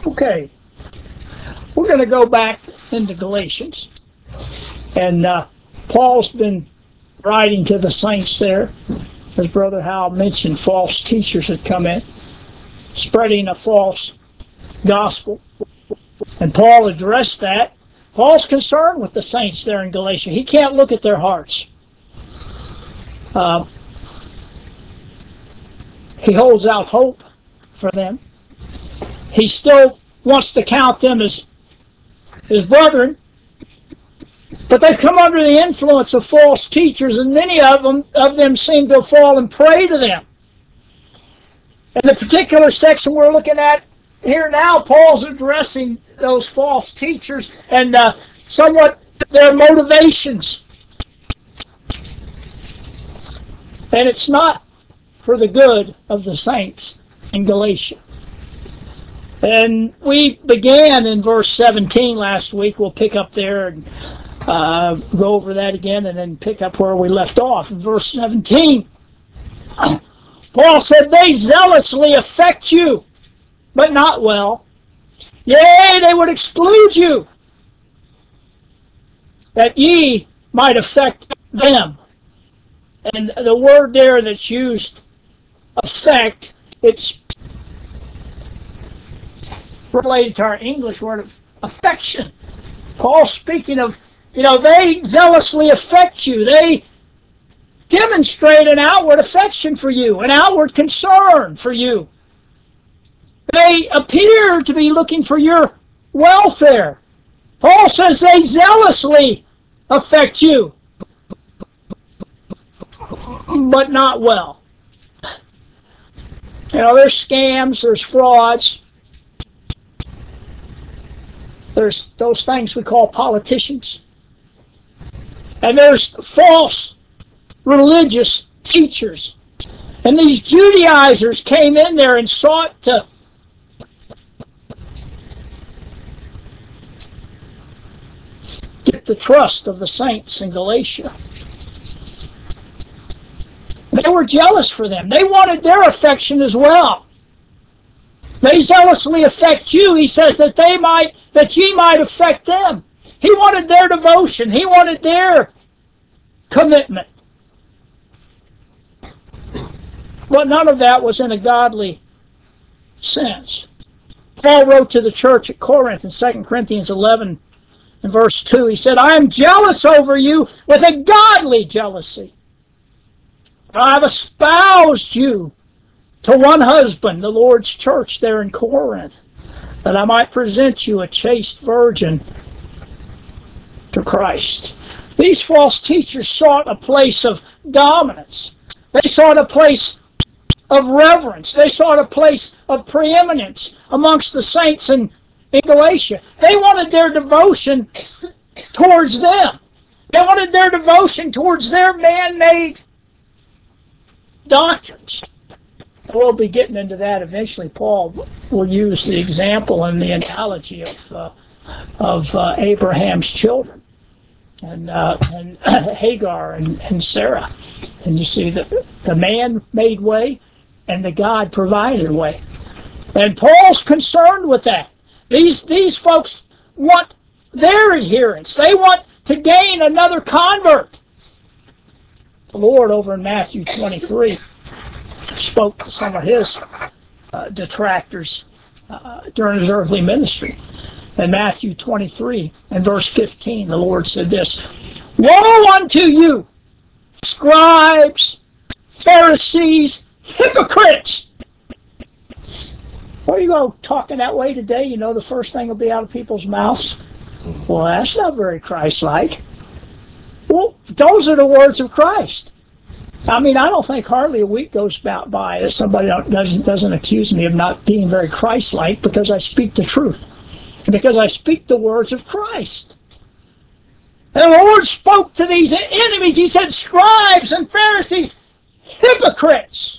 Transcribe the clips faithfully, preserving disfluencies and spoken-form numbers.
Okay, we're going to go back into Galatians. And uh, Paul's been writing to the saints there. As Brother Howell mentioned, false teachers had come in, spreading a false gospel. And Paul addressed that. Paul's concerned with the saints there in Galatia. He can't look at their hearts. Uh, he holds out hope for them. He still wants to count them as his brethren, but they've come under the influence of false teachers, and many of them of them seem to fall and prey to them. In the particular section we're looking at here now, Paul's addressing those false teachers and uh, somewhat their motivations. And it's not for the good of the saints in Galatia. And we began in verse seventeen last week. We'll pick up there and uh, go over that again and then pick up where we left off. In verse seventeen, Paul said, "They zealously affect you, but not well. Yea, they would exclude you, that ye might affect them." And the word there that's used, affect, it's related to our English word of affection. Paul's speaking of, you know, they zealously affect you. They demonstrate an outward affection for you, an outward concern for you. They appear to be looking for your welfare. Paul says they zealously affect you, but not well. You know, there's scams, there's frauds, there's those things we call politicians, and there's false religious teachers. And these Judaizers came in there and sought to get the trust of the saints in Galatia. They were jealous for them. They wanted their affection as well. They zealously affect you. He says that they might, that ye might affect them. He wanted their devotion. He wanted their commitment. But none of that was in a godly sense. Paul wrote to the church at Corinth in Second Corinthians eleven and verse two. He said, "I am jealous over you with a godly jealousy. I have espoused you to one husband," the Lord's church there in Corinth, "that I might present you a chaste virgin to Christ." These false teachers sought a place of dominance. They sought a place of reverence. They sought a place of preeminence amongst the saints in, in Galatia. They wanted their devotion towards them. They wanted their devotion towards their man-made doctrines. We'll be getting into that eventually. Paul will use the example and the analogy of uh, of uh, Abraham's children and uh, and Hagar and, and Sarah. And you see the the man made way and the God provided way. And Paul's concerned with that. These these folks want their adherents. They want to gain another convert. The Lord over in Matthew twenty-three spoke to some of his uh, detractors uh, during his earthly ministry. In Matthew twenty-three and verse fifteen, the Lord said this, "Woe unto you, scribes, Pharisees, hypocrites!" Well, you go talking that way today, you know the first thing will be out of people's mouths. Well, that's not very Christ-like. Well, those are the words of Christ. I mean, I don't think hardly a week goes about by that somebody doesn't, doesn't accuse me of not being very Christ-like, because I speak the truth. Because I speak the words of Christ. And the Lord spoke to these enemies. He said, "Scribes and Pharisees, hypocrites!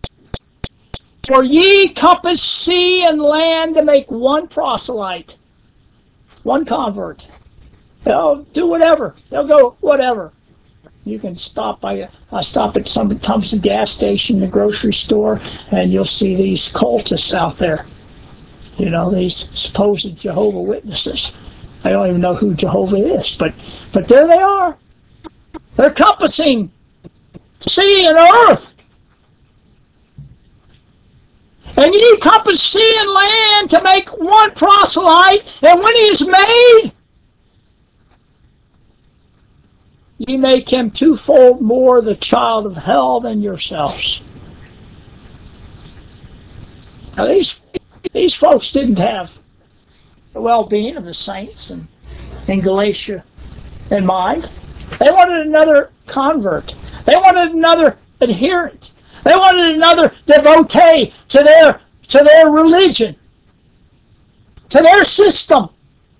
For ye compass sea and land to make one proselyte," one convert. They'll do whatever. They'll go whatever. You can stop by, uh, stop at some Thompson gas station, the grocery store, and you'll see these cultists out there. You know, these supposed Jehovah Witnesses. I don't even know who Jehovah is, but but there they are. They're compassing sea and earth. And you need compass sea and land to make one proselyte, and when he is made, ye make him twofold more the child of hell than yourselves. Now these these folks didn't have the well-being of the saints in, in Galatia in mind. They wanted another convert. They wanted another adherent. They wanted another devotee to their to their religion, to their system.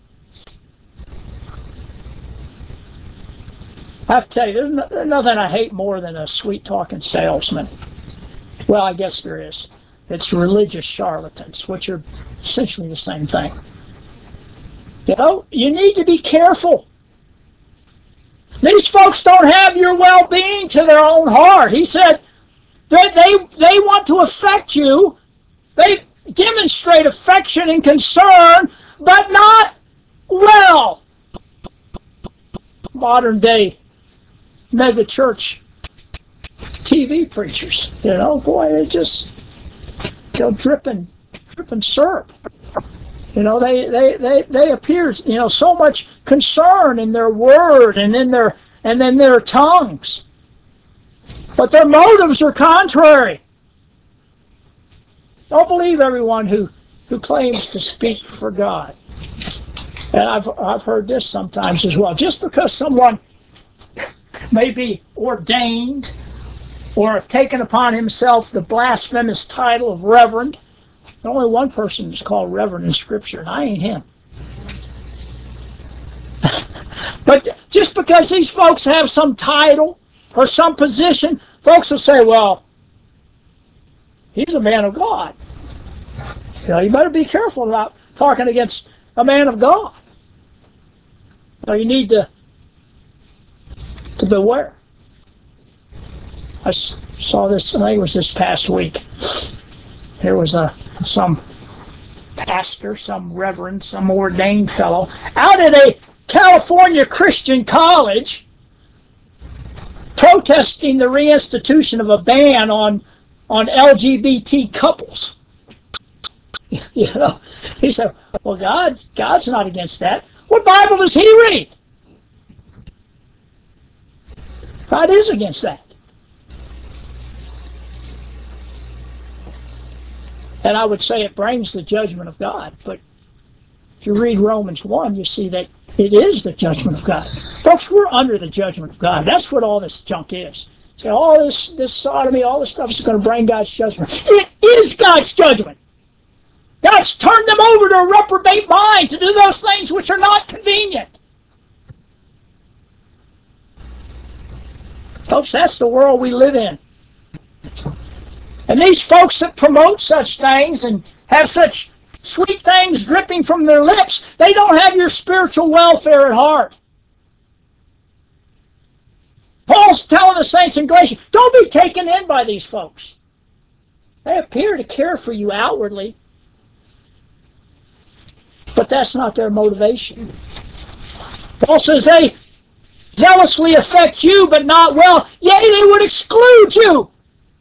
I have to tell you, there's, no, there's nothing I hate more than a sweet-talking salesman. Well, I guess there is. It's religious charlatans, which are essentially the same thing. You know, you need to be careful. These folks don't have your well-being to their own heart. He said that they, they want to affect you. They demonstrate affection and concern, but not well. Modern day mega church T V preachers, you know, boy, they just, you know, dripping, dripping syrup. You know, they, they, they, they appear, you know, so much concern in their word and in their and in their tongues. But their motives are contrary. Don't believe everyone who, who claims to speak for God. And I've I've heard this sometimes as well. Just because someone may be ordained or have taken upon himself the blasphemous title of reverend. Only one person is called reverend in Scripture, and I ain't him. But just because these folks have some title or some position, folks will say, well, he's a man of God. You know, you better be careful about talking against a man of God. So you need to, to beware. I saw this, I think it was this past week. There was a some pastor, some reverend, some ordained fellow out at a California Christian college protesting the reinstitution of a ban on on L G B T couples. You know, he said, well, God's, God's not against that. What Bible does he read? God is against that. And I would say it brings the judgment of God. But if you read Romans one, you see that it is the judgment of God. Folks, we're under the judgment of God. That's what all this junk is. So all this, this sodomy, all this stuff is going to bring God's judgment. It is God's judgment. God's turned them over to a reprobate mind to do those things which are not convenient. Folks, that's the world we live in. And these folks that promote such things and have such sweet things dripping from their lips, they don't have your spiritual welfare at heart. Paul's telling the saints in Galatia, don't be taken in by these folks. They appear to care for you outwardly, but that's not their motivation. Paul says they zealously affect you, but not well. Yea, they would exclude you.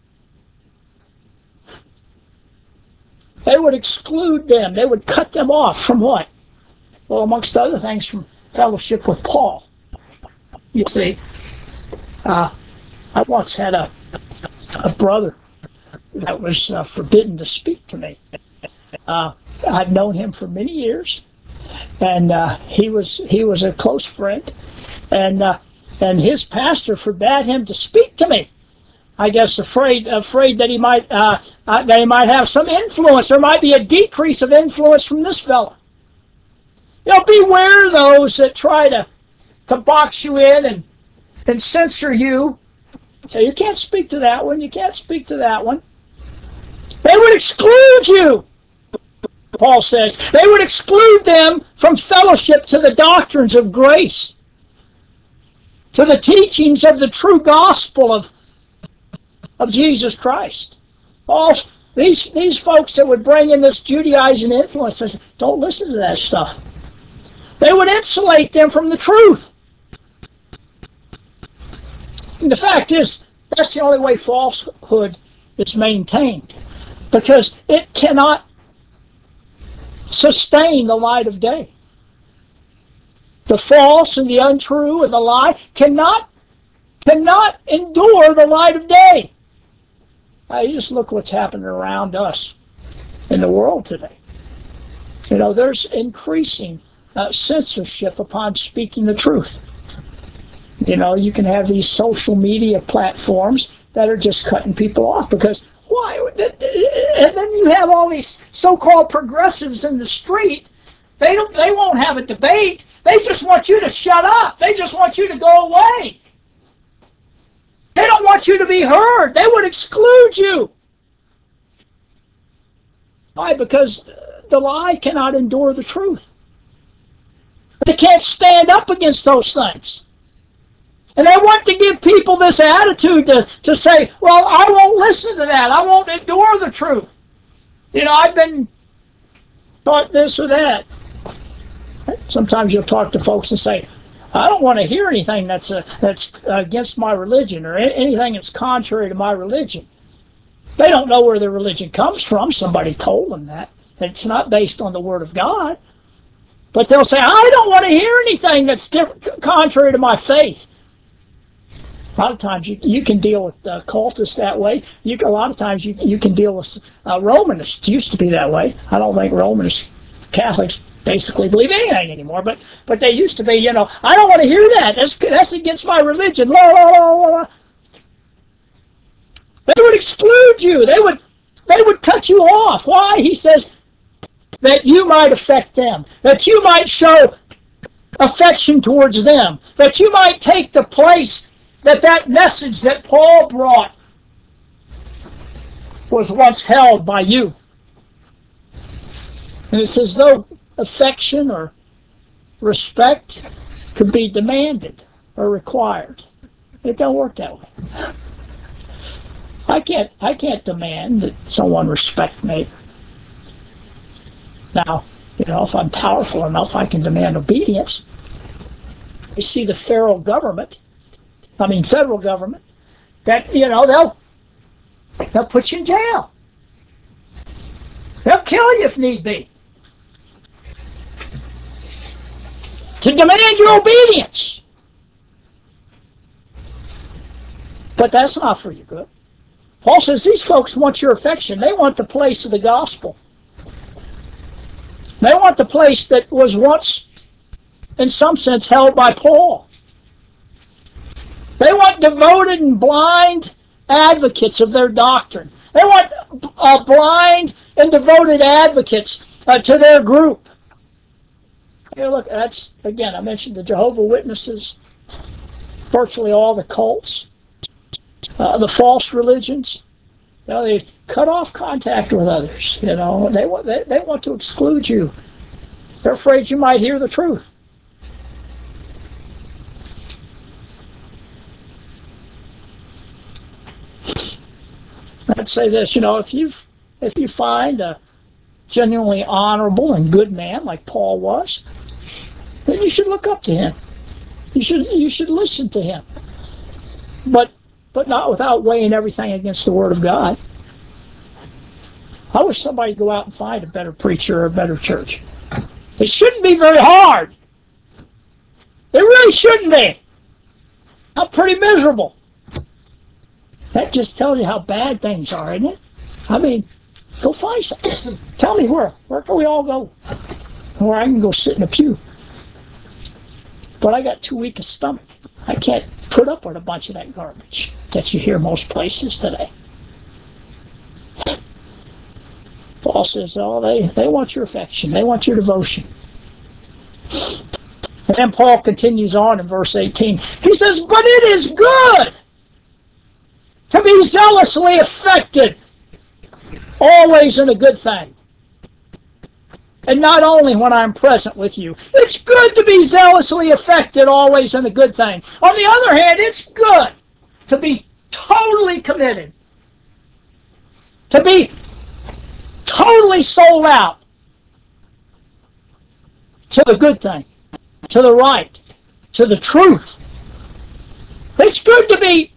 They would exclude them. They would cut them off from what? Well, amongst other things, from fellowship with Paul. You see, uh, I once had a, a brother that was uh, forbidden to speak to me. Uh, I'd known him for many years, and uh, he was he was a close friend, and uh, and his pastor forbade him to speak to me. I guess afraid afraid that he might uh, uh, that he might have some influence. There might be a decrease of influence from this fellow. You know, beware those that try to to box you in and and censor you. Say you can't speak to that one. You can't speak to that one. They would exclude you. Paul says they would exclude them from fellowship to the doctrines of grace, to the teachings of the true gospel of of Jesus Christ. Paul, These, these folks that would bring in this Judaizing influence, says, don't listen to that stuff. They would insulate them from the truth. And the fact is, that's the only way falsehood is maintained, because it cannot sustain the light of day. The false and the untrue and the lie cannot, cannot endure the light of day. Now, you just look what's happening around us in the world today. You know, there's increasing uh, censorship upon speaking the truth. You know, you can have these social media platforms that are just cutting people off because why? And then you have all these so-called progressives in the street. They don't. They won't have a debate. They just want you to shut up. They just want you to go away. They don't want you to be heard. They would exclude you. Why? Because the lie cannot endure the truth. They can't stand up against those things. And they want to give people this attitude to, to say, well, I won't listen to that. I won't endure the truth. You know, I've been taught this or that. Sometimes you'll talk to folks and say, I don't want to hear anything that's uh, that's against my religion or anything that's contrary to my religion. They don't know where their religion comes from. Somebody told them that. It's not based on the Word of God. But they'll say, I don't want to hear anything that's different, contrary to my faith. A lot of times you, you can deal with uh, cultists that way. You can, a lot of times you, you can deal with uh, Romanists. It used to be that way. I don't think Romanists, Catholics, basically believe anything anymore. But but they used to be, you know, I don't want to hear that. That's, that's against my religion. La, la, la, la. They would exclude you. They would, they would cut you off. Why? He says that you might affect them. That you might show affection towards them. That you might take the place that that message that Paul brought was once held by you. And it's as though affection or respect could be demanded or required. It don't work that way. I can't I can't demand that someone respect me. Now, you know, if I'm powerful enough, I can demand obedience. You see the federal government, I mean federal government, that, you know, they'll they'll put you in jail. They'll kill you if need be. To demand your obedience. But that's not for your good. Paul says these folks want your affection. They want the place of the gospel. They want the place that was once, in some sense, held by Paul. They want devoted and blind advocates of their doctrine. They want uh, blind and devoted advocates uh, to their group. Here, look, that's, again, I mentioned the Jehovah's Witnesses, virtually all the cults, uh, the false religions. You know, they cut off contact with others. You know, they want they, they want to exclude you. They're afraid you might hear the truth. I'd say this, you know, if you if you find a genuinely honorable and good man like Paul was, then you should look up to him. You should you should listen to him. But but not without weighing everything against the Word of God. I wish somebody would go out and find a better preacher or a better church. It shouldn't be very hard. It really shouldn't be. I'm pretty miserable. That just tells you how bad things are, isn't it? I mean, go find something. Tell me where. Where can we all go? Where I can go sit in a pew. But I got too weak a stomach. I can't put up with a bunch of that garbage that you hear most places today. Paul says, oh, they, they want your affection. They want your devotion. And then Paul continues on in verse eighteen. He says, but it is good to be zealously affected, always in a good thing. And not only when I'm present with you. It's good to be zealously affected, always in a good thing. On the other hand, it's good to be totally committed. To be totally sold out to the good thing, to the right, to the truth. It's good to be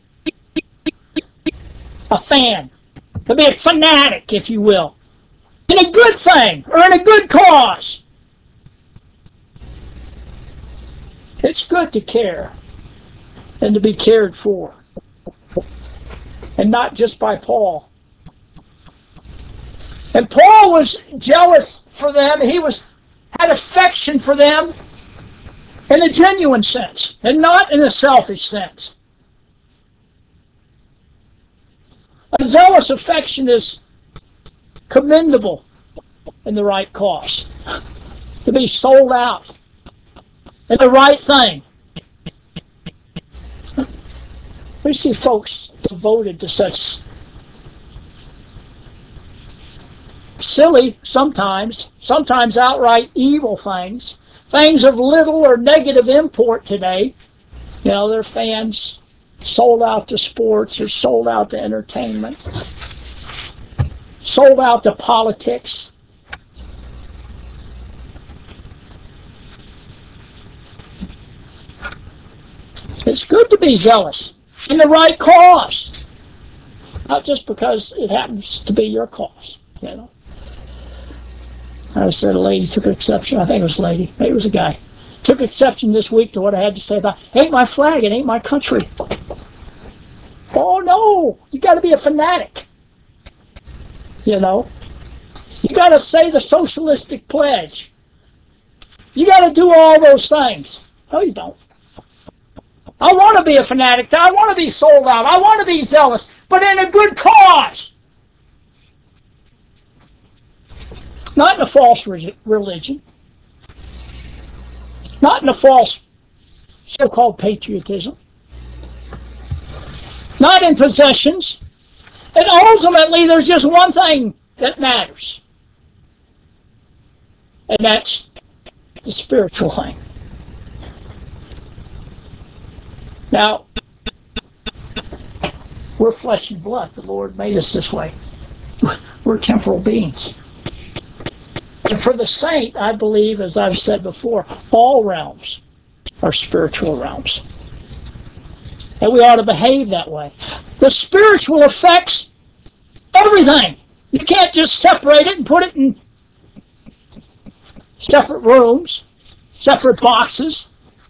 a fan, to be a fanatic, if you will, in a good thing or in a good cause. It's good to care and to be cared for. And not just by Paul. And Paul was jealous for them. He was had affection for them in a genuine sense and not in a selfish sense. A zealous affection is commendable in the right cause. To be sold out in the right thing. We see folks devoted to such silly, sometimes, sometimes outright evil things, things of little or negative import today. You know, their fans sold out to sports or sold out to entertainment, sold out to politics. It's good to be zealous in the right cause, not just because it happens to be your cause, you know. I said a lady took exception, I think it was a lady, maybe it was a guy, took exception this week to what I had to say about, ain't my flag, it ain't my country. Oh no, you got to be a fanatic, you know. You got to say the socialistic pledge. You got to do all those things. No, you don't. I want to be a fanatic. I want to be sold out. I want to be zealous, but in a good cause. Not in a false religion. Not in a false so-called patriotism. Not in possessions. And ultimately, there's just one thing that matters. And that's the spiritual thing. Now, we're flesh and blood. The Lord made us this way. We're temporal beings. And for the saint, I believe, as I've said before, all realms are spiritual realms. And we ought to behave that way. The spiritual affects everything. You can't just separate it and put it in separate rooms, separate boxes.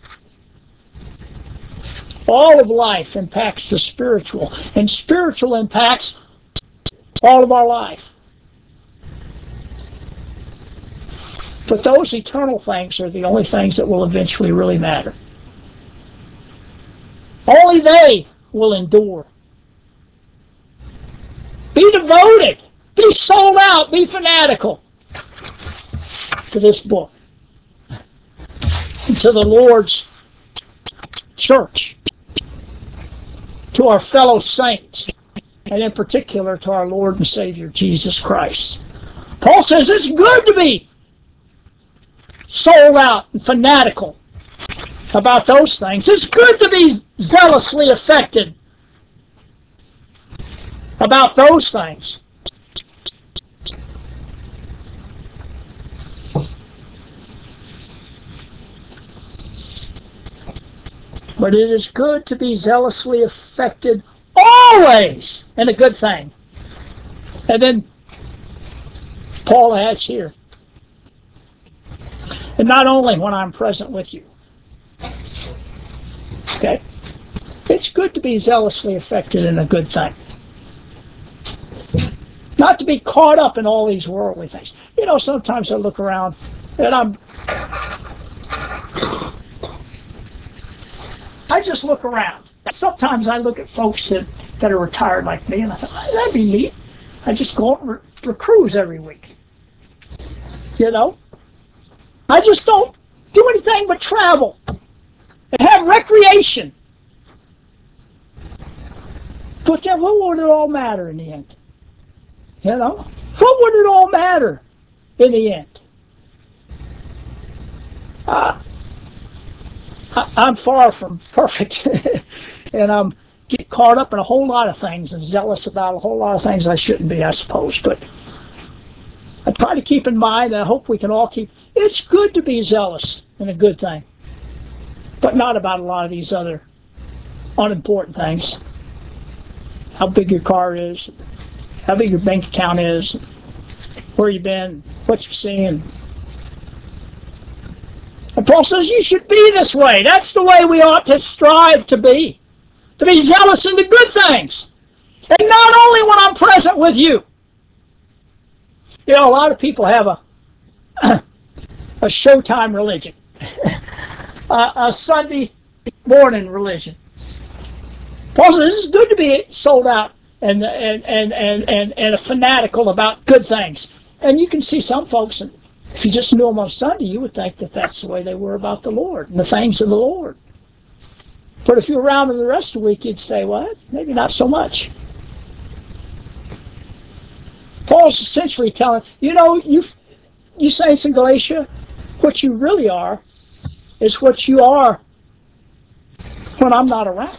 All of life impacts the spiritual, and spiritual impacts all of our life. But those eternal things are the only things that will eventually really matter. Only they will endure. Be devoted. Be sold out. Be fanatical to this book. And to the Lord's church. To our fellow saints. And in particular to our Lord and Savior Jesus Christ. Paul says it's good to be sold out and fanatical about those things. It's good to be zealously affected about those things. But it is good to be zealously affected always in a good thing. And then Paul adds here, and not only when I'm present with you. Okay? It's good to be zealously affected in a good thing. Not to be caught up in all these worldly things. You know, sometimes I look around and I'm I just look around. Sometimes I look at folks that, that are retired like me, and I thought, oh, that'd be neat. I just go out and re- cruise every week. You know? I just don't do anything but travel and have recreation. But then what would it all matter in the end? You know? What would it all matter in the end? Uh, I, I'm far from perfect. And I'm get caught up in a whole lot of things and zealous about a whole lot of things I shouldn't be, I suppose. But I try to keep in mind, and I hope we can all keep, it's good to be zealous and a good thing, but not about a lot of these other unimportant things. How big your car is, how big your bank account is, where you've been, what you've seen. And Paul says you should be this way. That's the way we ought to strive to be. To be zealous in the good things. And not only when I'm present with you. You know, a lot of people have a a showtime religion. a, a Sunday morning religion. Paul says this is good to be sold out and and, and, and, and, and a fanatical about good things. And you can see some folks, if you just knew them on Sunday, you would think that that's the way they were about the Lord and the things of the Lord. But if you're around them the rest of the week, you'd say, well, maybe not so much. Paul's essentially telling, you know, you, you saints in Galatia, what you really are is what you are when I'm not around.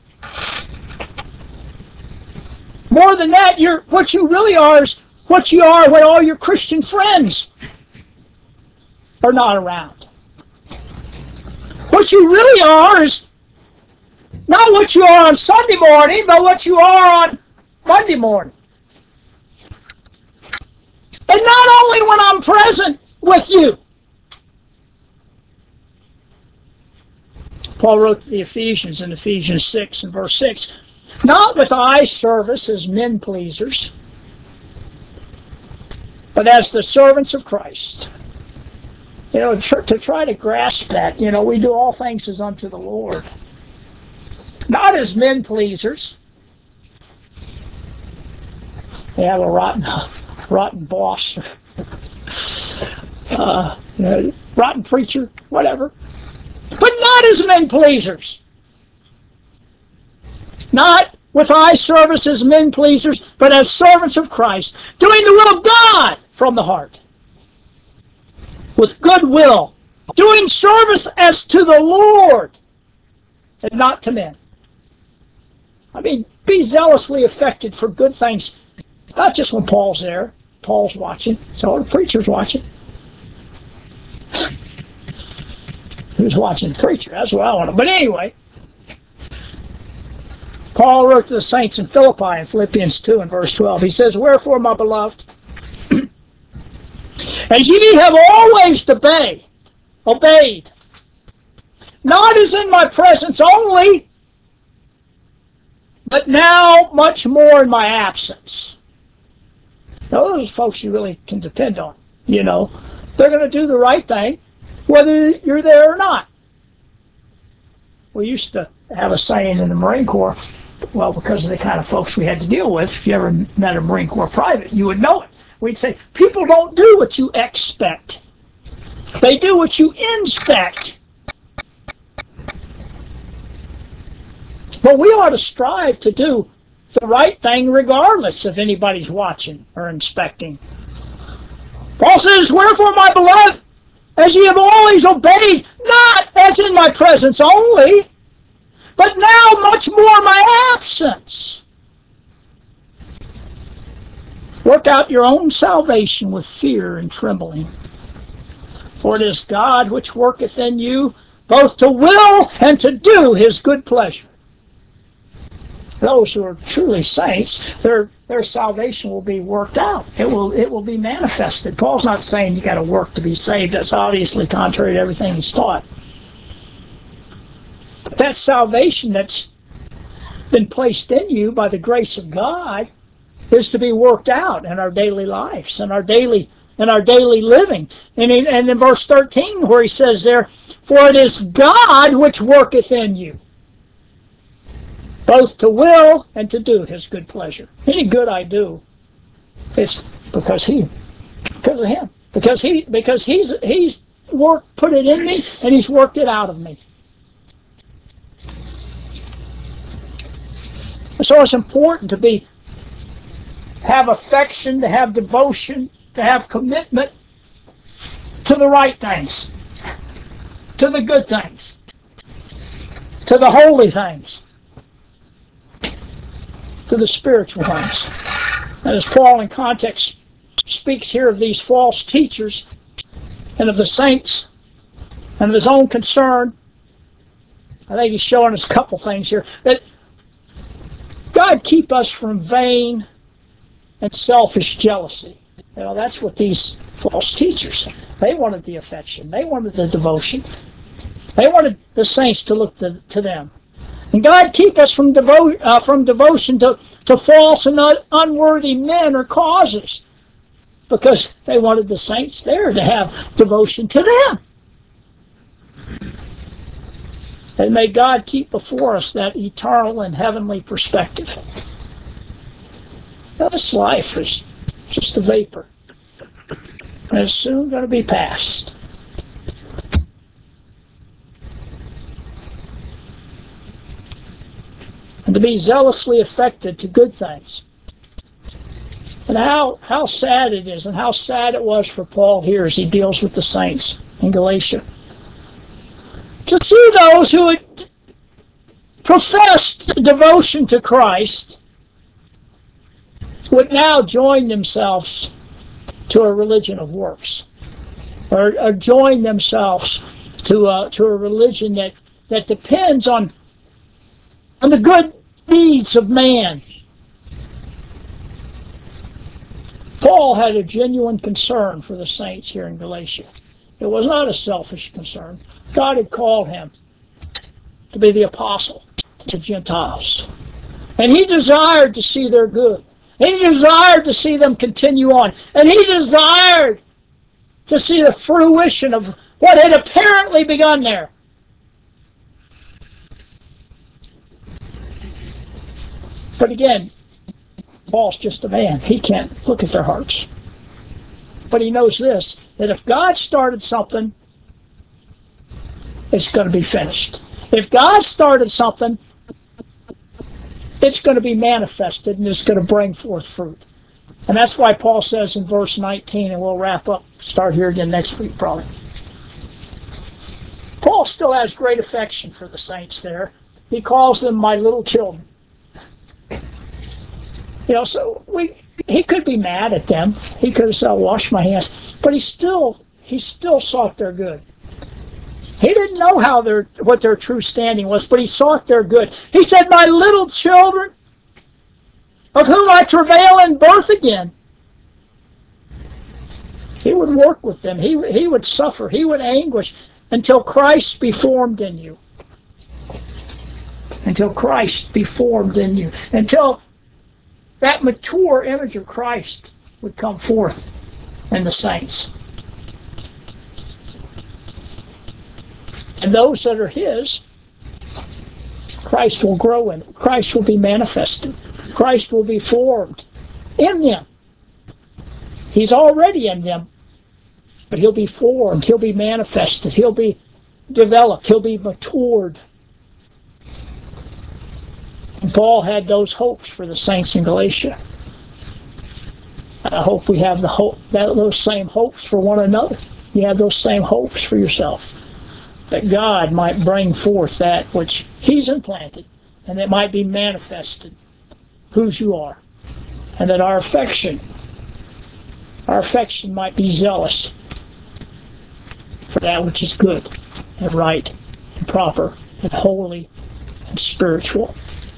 More than that, you're, what you really are is what you are when all your Christian friends are not around. What you really are is not what you are on Sunday morning, but what you are on Monday morning. And not only when I'm present with you. Paul wrote to the Ephesians in Ephesians six and verse six, not with eye service as men pleasers, but as the servants of Christ. You know, to try to grasp that, you know, we do all things as unto the Lord. Not as men pleasers. They have a rotten, rotten boss, uh, you know, rotten preacher, whatever. But not as men pleasers. Not with eye service as men pleasers, but as servants of Christ, doing the will of God from the heart, with good will, doing service as to the Lord and not to men. I mean, be zealously affected for good things, not just when Paul's there. Paul's watching, so the preacher's watching. Who's watching the preacher? That's what I want to. But anyway, Paul wrote to the saints in Philippi in Philippians two and verse twelve. He says, wherefore, my beloved, as ye have always obeyed, obeyed, not as in my presence only, but now much more in my absence. Now, those are folks you really can depend on. You know, they're going to do the right thing, whether you're there or not. We used to have a saying in the Marine Corps, well, because of the kind of folks we had to deal with, if you ever met a Marine Corps private, you would know it. We'd say, people don't do what you expect. They do what you inspect. But we ought to strive to do the right thing regardless if anybody's watching or inspecting. Paul says, wherefore, my beloved, as ye have always obeyed, not as in my presence only, but now much more in my absence. Work out your own salvation with fear and trembling. For it is God which worketh in you both to will and to do his good pleasure. Those who are truly saints, their their salvation will be worked out. It will it will be manifested. Paul's not saying you got to work to be saved. That's obviously contrary to everything he's taught. But that salvation that's been placed in you by the grace of God is to be worked out in our daily lives, in our daily in our daily living. And in, and in verse thirteen, where he says there, for it is God which worketh in you, both to will and to do his good pleasure. Any good I do, it's because he, because of him, because he, because he's he's worked, put it in me, and he's worked it out of me. So it's important to be, have affection, to have devotion, to have commitment to the right things, to the good things, to the holy things, to the spiritual things. And as Paul in context speaks here of these false teachers and of the saints and of his own concern. I think he's showing us a couple things here. That God keep us from vain and selfish jealousy. You know, that's what these false teachers, they wanted the affection. They wanted the devotion. They wanted the saints to look to, to them. And God keep us from, devo uh, from devotion to, to false and un unworthy men or causes, because they wanted the saints there to have devotion to them. And may God keep before us that eternal and heavenly perspective. Now, this life is just a vapor, and it's soon going to be past. And to be zealously affected to good things. And how, how sad it is, and how sad it was for Paul here as he deals with the saints in Galatia. To see those who had professed devotion to Christ would now join themselves to a religion of works, or, or join themselves to a, to a religion that, that depends on, on the good deeds of man. Paul had a genuine concern for the saints here in Galatia. It was not a selfish concern. God had called him to be the apostle to Gentiles. And he desired to see their good. And he desired to see them continue on. And he desired to see the fruition of what had apparently begun there. But again, Paul's just a man. He can't look at their hearts. But he knows this, that if God started something, it's going to be finished. If God started something, it's going to be manifested and it's going to bring forth fruit. And that's why Paul says in verse nineteen, and we'll wrap up, start here again next week probably. Paul still has great affection for the saints there. He calls them my little children. You know, so we, he could be mad at them. He could have said, wash my hands. But he still, he still sought their good. He didn't know how their, what their true standing was, but he sought their good. He said, my little children, of whom I travail in birth again. He would work with them. He, he would suffer. He would anguish until Christ be formed in you. Until Christ be formed in you. Until that mature image of Christ would come forth in the saints. And those that are his, Christ will grow in it. Christ will be manifested. Christ will be formed in them. He's already in them, but he'll be formed. He'll be manifested. He'll be developed. He'll be matured. And Paul had those hopes for the saints in Galatia. I hope we have the hope, that, those same hopes for one another. You have those same hopes for yourself. That God might bring forth that which he's implanted, and it might be manifested whose you are. And that our affection, our affection might be zealous for that which is good and right and proper and holy and spiritual.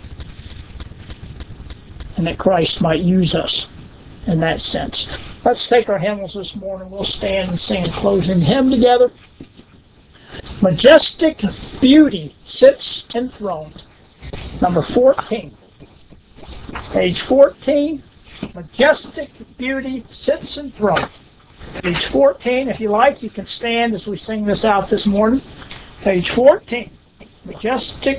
And that Christ might use us in that sense. Let's take our hymnals this morning. We'll stand and sing a closing hymn together. Majestic beauty sits enthroned. Number fourteen. Page fourteen. Majestic beauty sits enthroned. Page fourteen. If you like, you can stand as we sing this out this morning. Page fourteen. Majestic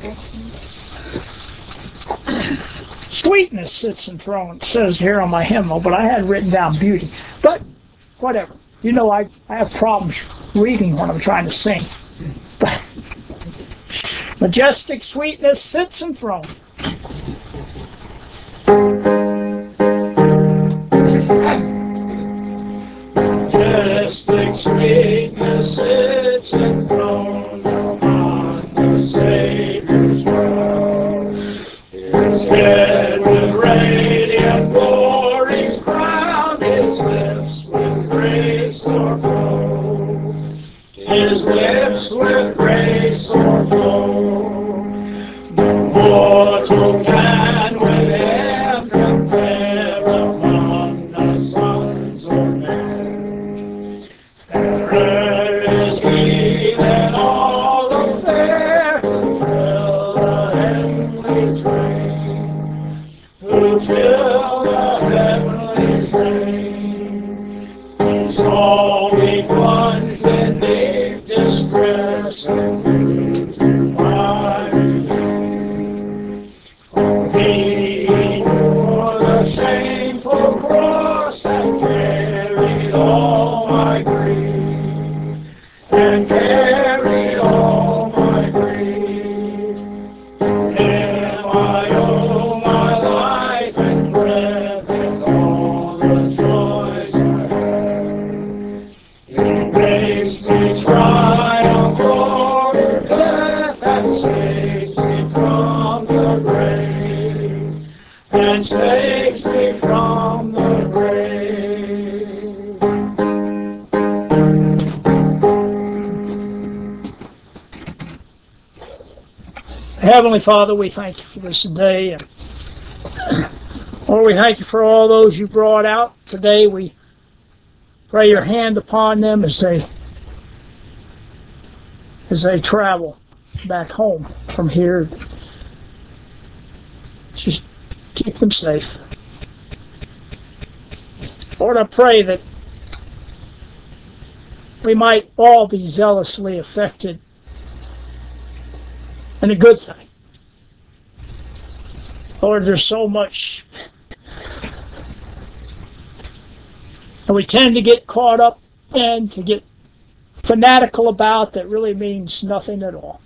sweetness sits enthroned. It says here on my hymnal, but I had written down beauty. But whatever. You know, I, I have problems reading when I'm trying to sing. But majestic sweetness sits enthroned. Majestic sweetness sits enthroned upon the Savior's throne. His head with radiant glories crowned, his lips His lips with grace o'erflow. No mortal can with him compare among the sons of men. Fairer is he than all the fair, who fill the heavenly train, who fill the heavenly train. His soul we plunged in deep distress, and flew through mighty pain. For he bore the shameful cross and carried all my grief, and carried all my grief. To him I owe my life and breath and all the joys I have. He makes me triumph over death and saves me from the grave, and saves me from the grave. Heavenly Father, we thank you for this day, and Lord, we thank you for all those you brought out today. We pray your hand upon them as they as they travel back home from here. Just keep them safe. Lord, I pray that we might all be zealously affected, and a good thing. Lord, there's so much that we tend to get caught up in, to get fanatical about, that really means nothing at all.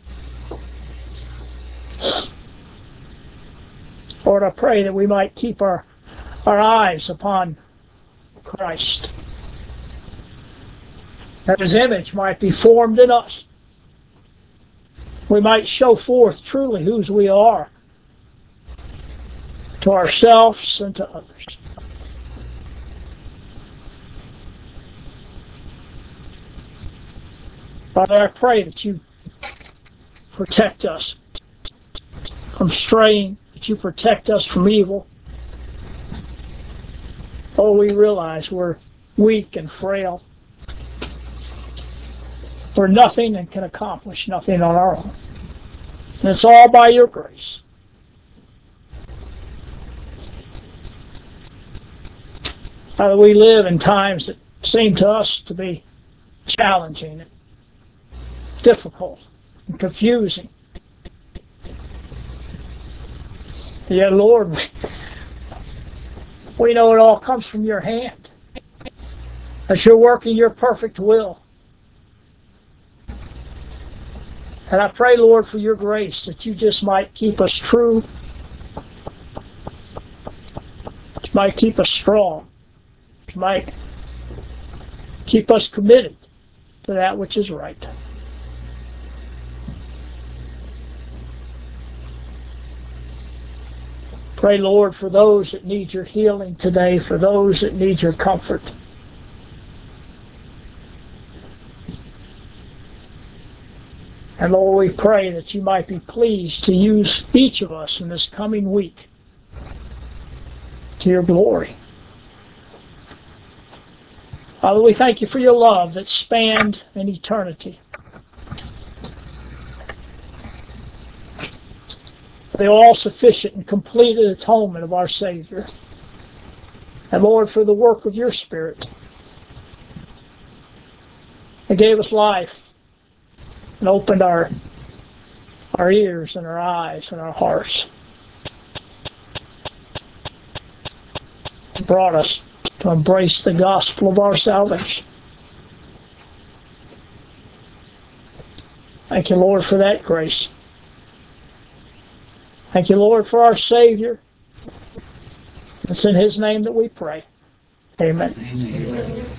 Lord, I pray that we might keep our, our eyes upon Christ, that his image might be formed in us. We might show forth truly whose we are to ourselves and to others. Father, I pray that you protect us from straying, that you protect us from evil. Oh, we realize we're weak and frail. We're nothing and can accomplish nothing on our own. And it's all by your grace. Father, we live in times that seem to us to be challenging and difficult and confusing. Yet, Lord, we know it all comes from your hand, that you're working your perfect will. And I pray, Lord, for your grace, that you just might keep us true, that you might keep us strong, that you might keep us committed to that which is right. Pray, Lord, for those that need your healing today, for those that need your comfort. And Lord, we pray that you might be pleased to use each of us in this coming week to your glory. Father, we thank you for your love that spanned an eternity. The all-sufficient and completed atonement of our Savior. And Lord, for the work of your Spirit that gave us life and opened our, our ears and our eyes and our hearts. And brought us to embrace the gospel of our salvation. Thank you, Lord, for that grace. Thank you, Lord, for our Savior. It's in his name that we pray. Amen. Amen.